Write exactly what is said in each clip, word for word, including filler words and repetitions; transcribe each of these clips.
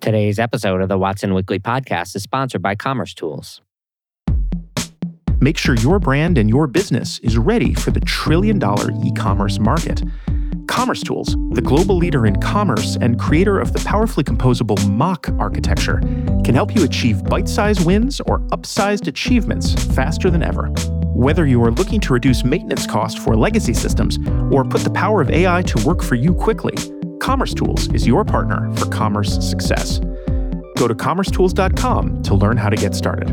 Today's episode of the Watson Weekly Podcast is sponsored by Commerce Tools. Make sure your brand and your business is ready for the trillion-dollar e-commerce market. Commerce Tools, the global leader in commerce and creator of the powerfully composable M O C architecture, can help you achieve bite-sized wins or upsized achievements faster than ever. Whether you are looking to reduce maintenance costs for legacy systems or put the power of A I to work for you quickly, Commerce Tools is your partner for commerce success. Go to commerce tools dot com to learn how to get started.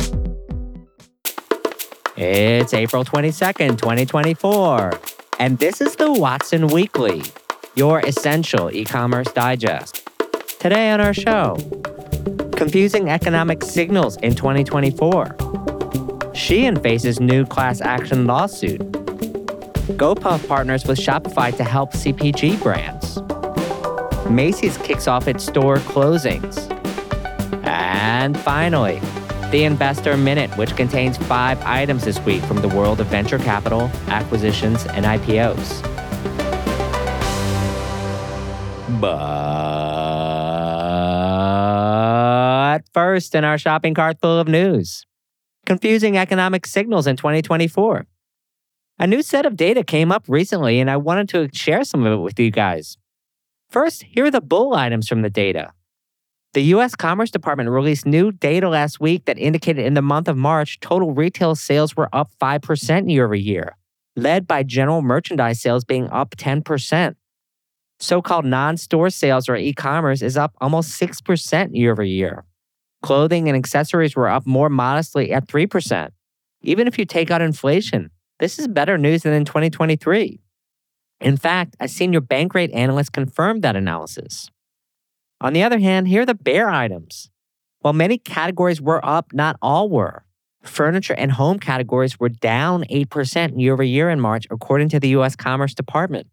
It's April twenty-second, twenty twenty-four, and this is the Watson Weekly, your essential e-commerce digest. Today on our show, confusing economic signals in twenty twenty-four. Shein faces new class action lawsuit. GoPuff partners with Shopify to help C P G brands. Macy's kicks off its store closings. And finally, the Investor Minute, which contains five items this week from the world of venture capital, acquisitions, and I P Os. But first, in our shopping cart full of news, confusing economic signals in twenty twenty-four. A new set of data came up recently, and I wanted to share some of it with you guys. First, here are the bull items from the data. The U S Commerce Department released new data last week that indicated in the month of March, total retail sales were up five percent year over year, led by general merchandise sales being up ten percent. So-called non-store sales or e-commerce is up almost six percent year over year. Clothing and accessories were up more modestly at three percent. Even if you take out inflation, this is better news than in twenty twenty-three. In fact, a senior Bankrate analyst confirmed that analysis. On the other hand, here are the bear items. While many categories were up, not all were. Furniture and home categories were down eight percent year over year in March, according to the U S Commerce Department.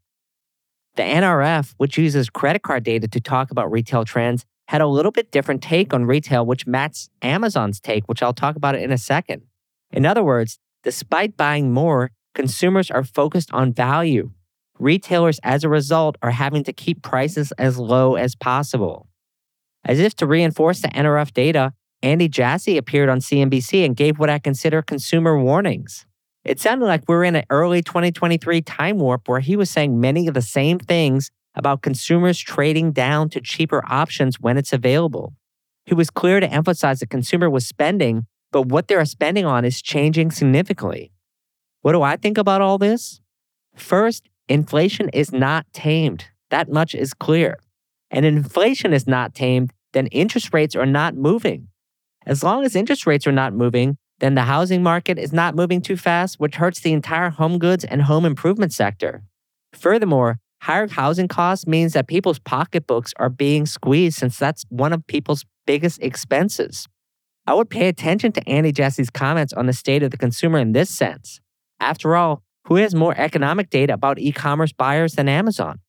The N R F, which uses credit card data to talk about retail trends, had a little bit different take on retail, which matched Amazon's take, which I'll talk about it in a second. In other words, despite buying more, consumers are focused on value. Retailers, as a result, are having to keep prices as low as possible. As if to reinforce the N R F data, Andy Jassy appeared on C N B C and gave what I consider consumer warnings. It sounded like we were in an early twenty twenty-three time warp where he was saying many of the same things about consumers trading down to cheaper options when it's available. He was clear to emphasize the consumer was spending, but what they're spending on is changing significantly. What do I think about all this? First, inflation is not tamed. That much is clear. And if inflation is not tamed, then interest rates are not moving. As long as interest rates are not moving, then the housing market is not moving too fast, which hurts the entire home goods and home improvement sector. Furthermore, higher housing costs means that people's pocketbooks are being squeezed since that's one of people's biggest expenses. I would pay attention to Andy Jassy's comments on the state of the consumer in this sense. After all, who has more economic data about e-commerce buyers than Amazon?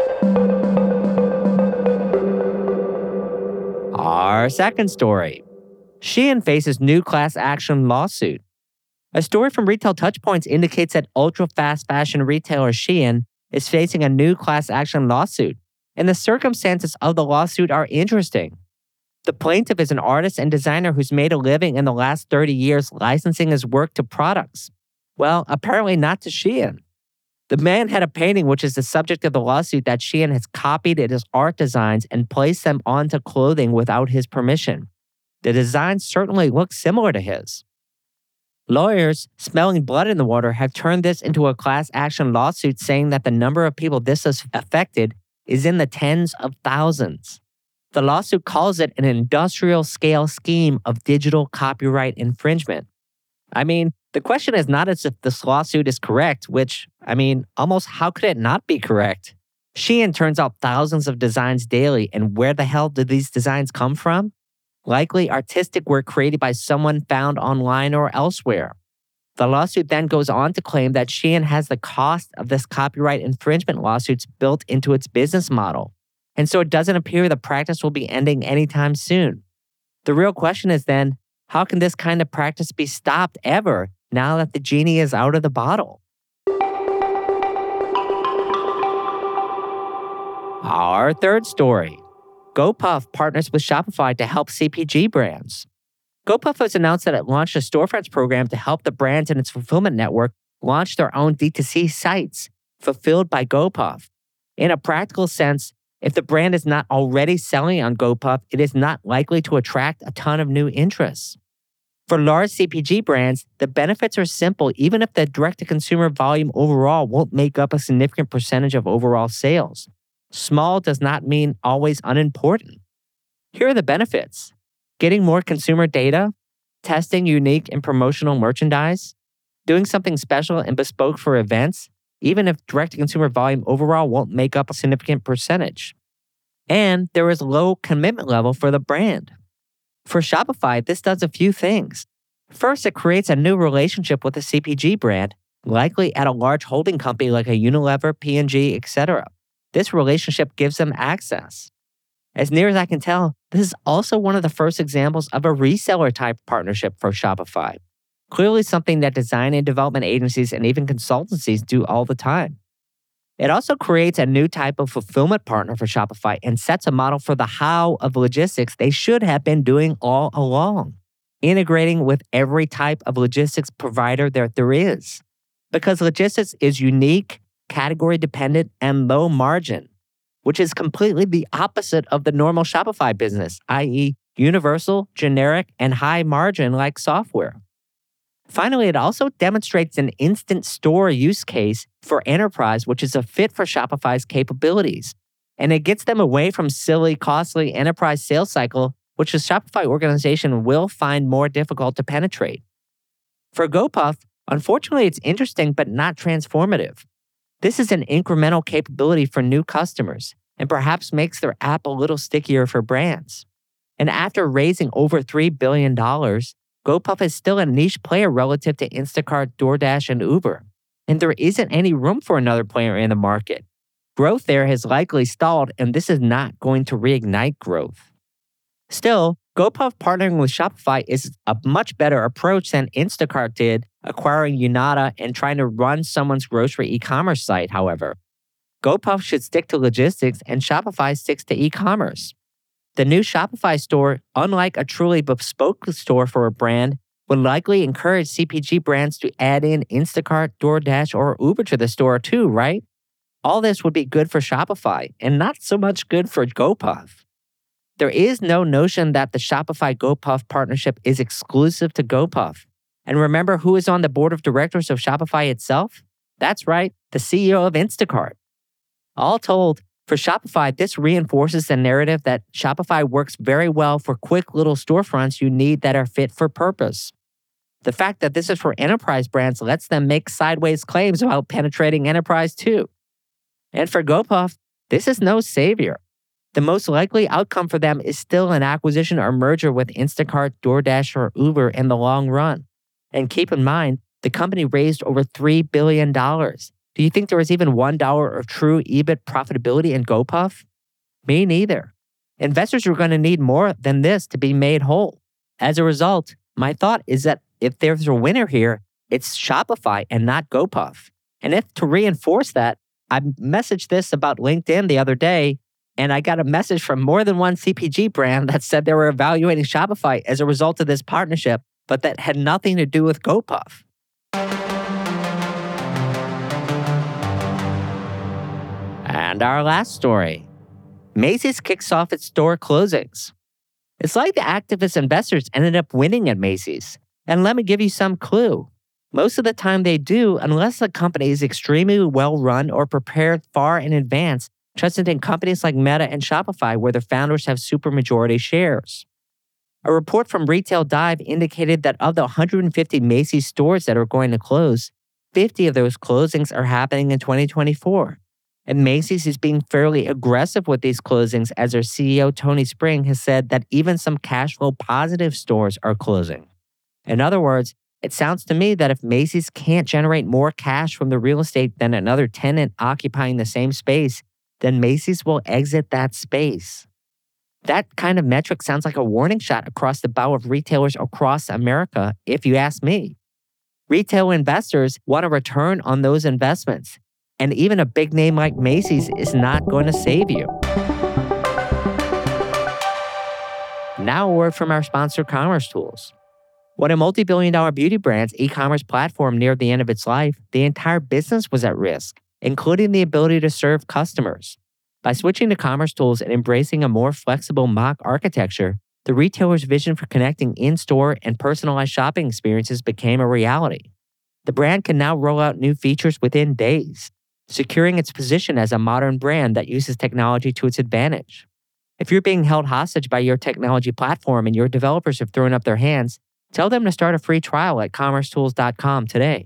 Our second story. Shein faces new class action lawsuit. A story from Retail Touchpoints indicates that ultra-fast fashion retailer Shein is facing a new class action lawsuit, and the circumstances of the lawsuit are interesting. The plaintiff is an artist and designer who's made a living in the last thirty years licensing his work to products. Well, apparently not to Shein. The man had a painting which is the subject of the lawsuit that Shein has copied his art designs and placed them onto clothing without his permission. The designs certainly look similar to his. Lawyers, smelling blood in the water, have turned this into a class action lawsuit saying that the number of people this has affected is in the tens of thousands. The lawsuit calls it an industrial scale scheme of digital copyright infringement. I mean, the question is not as if this lawsuit is correct, which, I mean, almost how could it not be correct? Shein turns out thousands of designs daily, and where the hell do these designs come from? Likely artistic work created by someone found online or elsewhere. The lawsuit then goes on to claim that Shein has the cost of this copyright infringement lawsuits built into its business model, and so it doesn't appear the practice will be ending anytime soon. The real question is then, how can this kind of practice be stopped ever now that the genie is out of the bottle? Our third story. GoPuff partners with Shopify to help C P G brands. GoPuff has announced that it launched a storefronts program to help the brands in its fulfillment network launch their own D two C sites fulfilled by GoPuff. In a practical sense, if the brand is not already selling on GoPuff, it is not likely to attract a ton of new interests. For large C P G brands, the benefits are simple even if the direct-to-consumer volume overall won't make up a significant percentage of overall sales. Small does not mean always unimportant. Here are the benefits: getting more consumer data, testing unique and promotional merchandise, doing something special and bespoke for events, even if direct-to-consumer volume overall won't make up a significant percentage. And there is low commitment level for the brand. For Shopify, this does a few things. First, it creates a new relationship with a C P G brand, likely at a large holding company like a Unilever, P and G, et cetera. This relationship gives them access. As near as I can tell, this is also one of the first examples of a reseller-type partnership for Shopify. Clearly something that design and development agencies and even consultancies do all the time. It also creates a new type of fulfillment partner for Shopify and sets a model for the how of logistics they should have been doing all along, integrating with every type of logistics provider that there is. Because logistics is unique, category dependent, and low margin, which is completely the opposite of the normal Shopify business, that is universal, generic, and high margin like software. Finally, it also demonstrates an instant store use case for enterprise, which is a fit for Shopify's capabilities. And it gets them away from silly, costly enterprise sales cycle, which the Shopify organization will find more difficult to penetrate. For GoPuff, unfortunately, it's interesting but not transformative. This is an incremental capability for new customers and perhaps makes their app a little stickier for brands. And after raising over three billion dollars, GoPuff is still a niche player relative to Instacart, DoorDash, and Uber. And there isn't any room for another player in the market. Growth there has likely stalled, and this is not going to reignite growth. Still, GoPuff partnering with Shopify is a much better approach than Instacart did, acquiring Unata and trying to run someone's grocery e-commerce site, however. GoPuff should stick to logistics, and Shopify sticks to e-commerce. The new Shopify store, unlike a truly bespoke store for a brand, would likely encourage C P G brands to add in Instacart, DoorDash, or Uber to the store too, right? All this would be good for Shopify and not so much good for GoPuff. There is no notion that the Shopify GoPuff partnership is exclusive to GoPuff. And remember who is on the board of directors of Shopify itself? That's right, the C E O of Instacart. All told, for Shopify, this reinforces the narrative that Shopify works very well for quick little storefronts you need that are fit for purpose. The fact that this is for enterprise brands lets them make sideways claims about penetrating enterprise too. And for GoPuff, this is no savior. The most likely outcome for them is still an acquisition or merger with Instacart, DoorDash, or Uber in the long run. And keep in mind, the company raised over three billion dollars. Do you think there was even one dollar of true E B I T profitability in GoPuff? Me neither. Investors are going to need more than this to be made whole. As a result, my thought is that if there's a winner here, it's Shopify and not GoPuff. And if to reinforce that, I messaged this about LinkedIn the other day, and I got a message from more than one C P G brand that said they were evaluating Shopify as a result of this partnership, but that had nothing to do with GoPuff. And our last story. Macy's kicks off its store closings. It's like the activist investors ended up winning at Macy's. And let me give you some clue. Most of the time they do, unless the company is extremely well run or prepared far in advance, trusted in companies like Meta and Shopify where the founders have supermajority shares. A report from Retail Dive indicated that of the one hundred fifty Macy's stores that are going to close, fifty of those closings are happening in twenty twenty-four. And Macy's is being fairly aggressive with these closings as their C E O, Tony Spring, has said that even some cash flow positive stores are closing. In other words, it sounds to me that if Macy's can't generate more cash from the real estate than another tenant occupying the same space, then Macy's will exit that space. That kind of metric sounds like a warning shot across the bow of retailers across America, if you ask me. Retail investors want a return on those investments. And even a big name like Macy's is not going to save you. Now a word from our sponsor, Commerce Tools. When a multi-billion dollar beauty brand's e-commerce platform neared the end of its life, the entire business was at risk, including the ability to serve customers. By switching to Commerce Tools and embracing a more flexible mock architecture, the retailer's vision for connecting in-store and personalized shopping experiences became a reality. The brand can now roll out new features within days, securing its position as a modern brand that uses technology to its advantage. If you're being held hostage by your technology platform and your developers have thrown up their hands, tell them to start a free trial at commerce tools dot com today.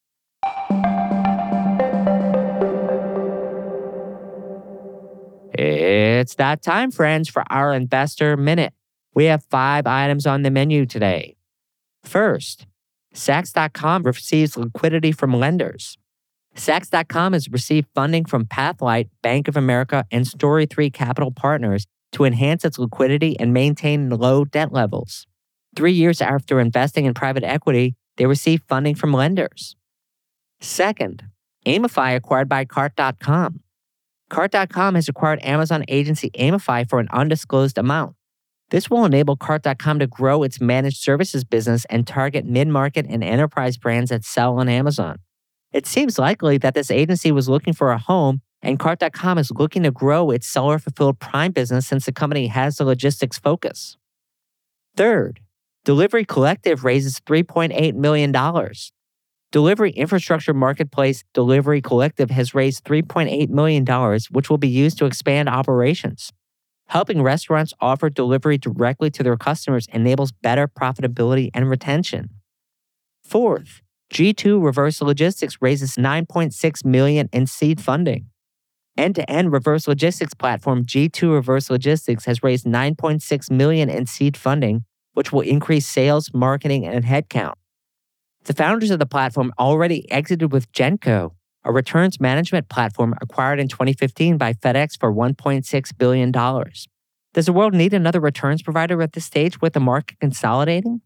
It's that time, friends, for our Investor Minute. We have five items on the menu today. First, Saks dot com receives liquidity from lenders. Saks dot com has received funding from Pathlight, Bank of America, and Story three Capital Partners to enhance its liquidity and maintain low debt levels. Three years after investing in private equity, they received funding from lenders. Second, Amify acquired by Cart dot com. Cart dot com has acquired Amazon agency Amify for an undisclosed amount. This will enable Cart dot com to grow its managed services business and target mid-market and enterprise brands that sell on Amazon. It seems likely that this agency was looking for a home, and Cart dot com is looking to grow its seller-fulfilled Prime business since the company has the logistics focus. Third, Delivery Collective raises three point eight million dollars. Delivery infrastructure marketplace Delivery Collective has raised three point eight million dollars, which will be used to expand operations. Helping restaurants offer delivery directly to their customers enables better profitability and retention. Fourth, G two Reverse Logistics raises nine point six million dollars in seed funding. End-to-end reverse logistics platform G two Reverse Logistics has raised nine point six million dollars in seed funding, which will increase sales, marketing, and headcount. The founders of the platform already exited with Genco, a returns management platform acquired in twenty fifteen by FedEx for one point six billion dollars. Does the world need another returns provider at this stage with the market consolidating?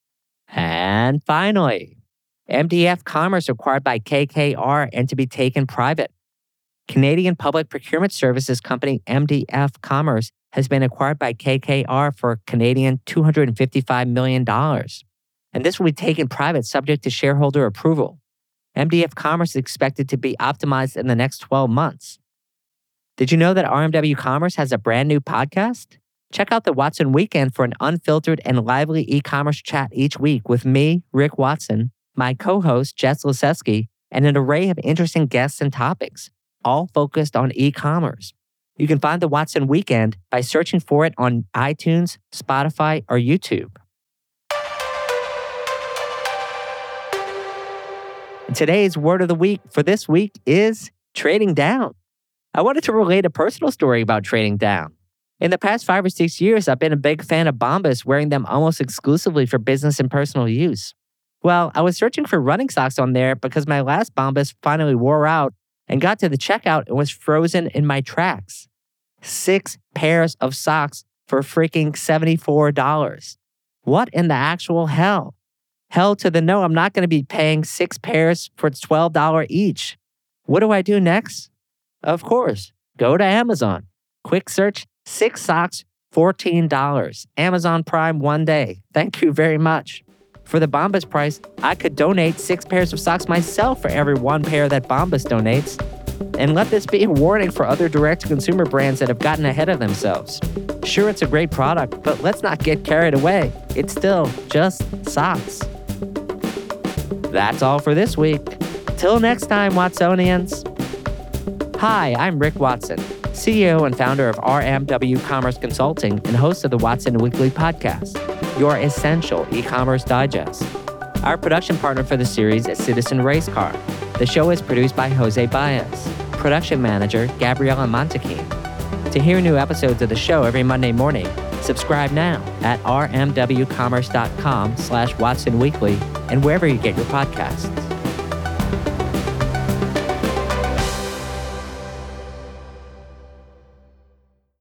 And finally, M D F Commerce acquired by K K R and to be taken private. Canadian public procurement services company M D F Commerce has been acquired by K K R for Canadian two hundred fifty-five million dollars. And this will be taken private subject to shareholder approval. M D F Commerce is expected to be optimized in the next twelve months. Did you know that R M W Commerce has a brand new podcast? Check out the Watson Weekend for an unfiltered and lively e-commerce chat each week with me, Rick Watson, my co-host, Jess Liseski, and an array of interesting guests and topics, all focused on e-commerce. You can find the Watson Weekend by searching for it on iTunes, Spotify, or YouTube. And today's word of the week for this week is trading down. I wanted to relate a personal story about trading down. In the past five or six years, I've been a big fan of Bombas, wearing them almost exclusively for business and personal use. Well, I was searching for running socks on there because my last Bombas finally wore out and got to the checkout and was frozen in my tracks. Six pairs of socks for freaking seventy-four dollars. What in the actual hell? Hell to the no, I'm not going to be paying six pairs for twelve dollars each. What do I do next? Of course, go to Amazon. Quick search, six socks, fourteen dollars. Amazon Prime one day. Thank you very much. For the Bombas price, I could donate six pairs of socks myself for every one pair that Bombas donates. And let this be a warning for other direct-to-consumer brands that have gotten ahead of themselves. Sure, it's a great product, but let's not get carried away. It's still just socks. That's all for this week. Till next time, Watsonians. Hi, I'm Rick Watson, C E O and founder of R M W Commerce Consulting and host of the Watson Weekly Podcast, your essential e-commerce digest. Our production partner for the series is Citizen Race Car. The show is produced by Jose Baez. Production manager, Gabriela Montequin. To hear new episodes of the show every Monday morning, subscribe now at r m w commerce dot com slash Watson Weekly and wherever you get your podcasts.